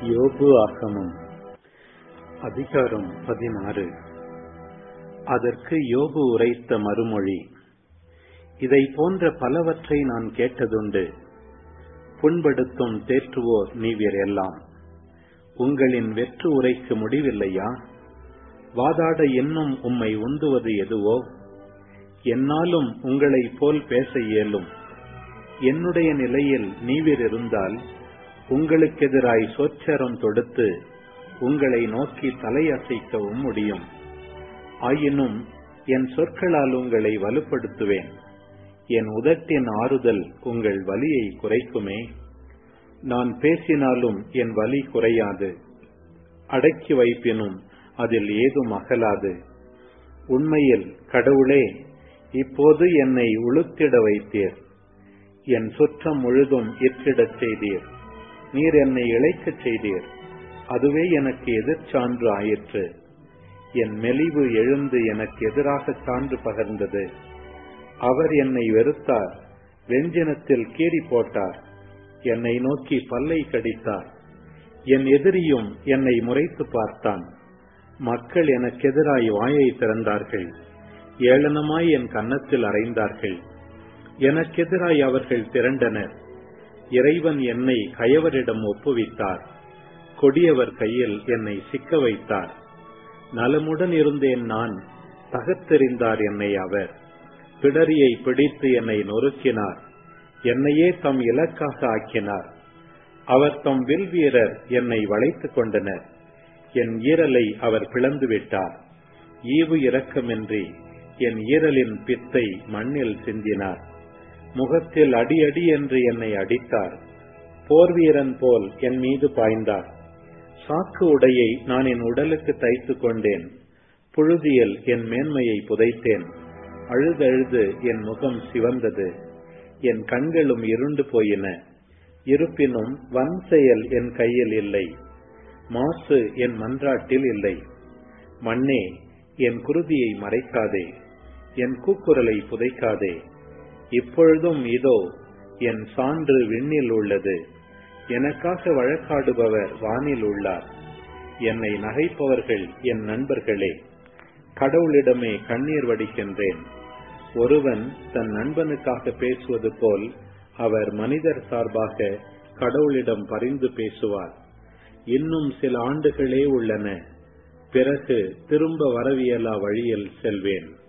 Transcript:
யோபு ஆகமம் அதிகாரம் 16. அதற்கு யோபு உரைத்த மறுமொழி: இதை போன்ற பலவற்றை நான் கேட்டதுண்டு. புண்படுத்தும் தேற்றுவோர் நீவிர் எல்லாம். உங்களின் வெற்று உரைக்கு முடிவில்லையா? வாதாட இன்னும் உம்மை உந்துவது எதுவோ? என்னாலும் உங்களைப் போல் பேச இயலும். என்னுடைய நிலையில் நீவிர் இருந்தால் உங்களுக்கெதிராய் சொற்சரம் தொடுத்து உங்களை நோக்கி தலையசைக்கவும் முடியும். ஆயினும் என் சொற்களால் உங்களை வலுப்படுத்துவேன். என் உதட்டின் ஆறுதல் உங்கள் வலியை குறைக்குமே. நான் பேசினாலும் என் வலி குறையாது, அடக்கி வைப்பினும் அதில் ஏதும் அகலாது. உண்மையில் கடவுளே, இப்போது என்னை உளுத்திட வைத்தீர். என் சுற்றம் முழுதும் இற்றிடச் செய்தீர். நீர் என்னை இளைக்கச் செய்தீர். அதுவே எனக்கு எதிர்ச்சான்று ஆயிற்று. என் மெலிவு எழுந்து எனக்கு எதிராக சான்று பகர்ந்தது. அவர் என்னை வெறுத்தார், வெஞ்சினத்தில் கீறி போட்டார். என்னை நோக்கி பல்லை கடித்தார். என் எதிரியும் என்னை முறைத்து பார்த்தான். மக்கள் எனக்கெதிராய் வாயை திறந்தார்கள். ஏளனமாய் என் கன்னத்தில் அறைந்தார்கள். எனக்கெதிராய் அவர்கள் திரண்டனர். இறைவன் என்னை கயவரிடம் ஒப்புவித்தார். கொடியவர் கையில் என்னை சிக்க வைத்தார். நலமுடன் இருந்தேன் நான், தகர்த்தெறிந்தார் என்னை அவர். பிடரியை பிடித்து என்னை நொறுக்கினார். என்னையே தம் இலக்காக ஆக்கினார். அவர் தம் வில் வீரர் என்னை வளைத்துக் கொண்டனர். என் ஈரலை அவர் பிளந்து விட்டார். ஈவு இரக்கமின்றி என் ஈரலின் பித்தை மண்ணில் சிந்தினார். முகத்தில் அடி அடி என்று என்னை அடித்தார். போர் வீரன் போல் என் மீது பாய்ந்தார். சாக்கு உடையை நான் என் உடலுக்கு தைத்து கொண்டேன். புழுதியில் என் மேன்மையை புதைத்தேன். அழுதழுது என் முகம் சிவந்தது. என் கண்களும் இருண்டு போயின. இருப்பினும் வன் செயல் என் கையில் இல்லை. மாசு என் மன்றாட்டில் இல்லை. மண்ணே, என் குருதியை மறைக்காதே. என் கூக்குரலை புதைக்காதே. இப்பொழுதும் இதோ என் சான்று விண்ணில் உள்ளது. எனக்காக வழக்காடுபவர் வானில் உள்ளார். என்னை நகைப்பவர்கள் என் நண்பர்களே. கடவுளிடமே கண்ணீர் வடிக்கின்றேன். ஒருவன் தன் நண்பனுக்காக பேசுவது போல் அவர் மனிதர் சார்பாக கடவுளிடம் பரிந்து பேசுவார். இன்னும் சில ஆண்டுகளே உள்ளன. பிறகு திரும்ப வரவியலா வழியில் செல்வேன்.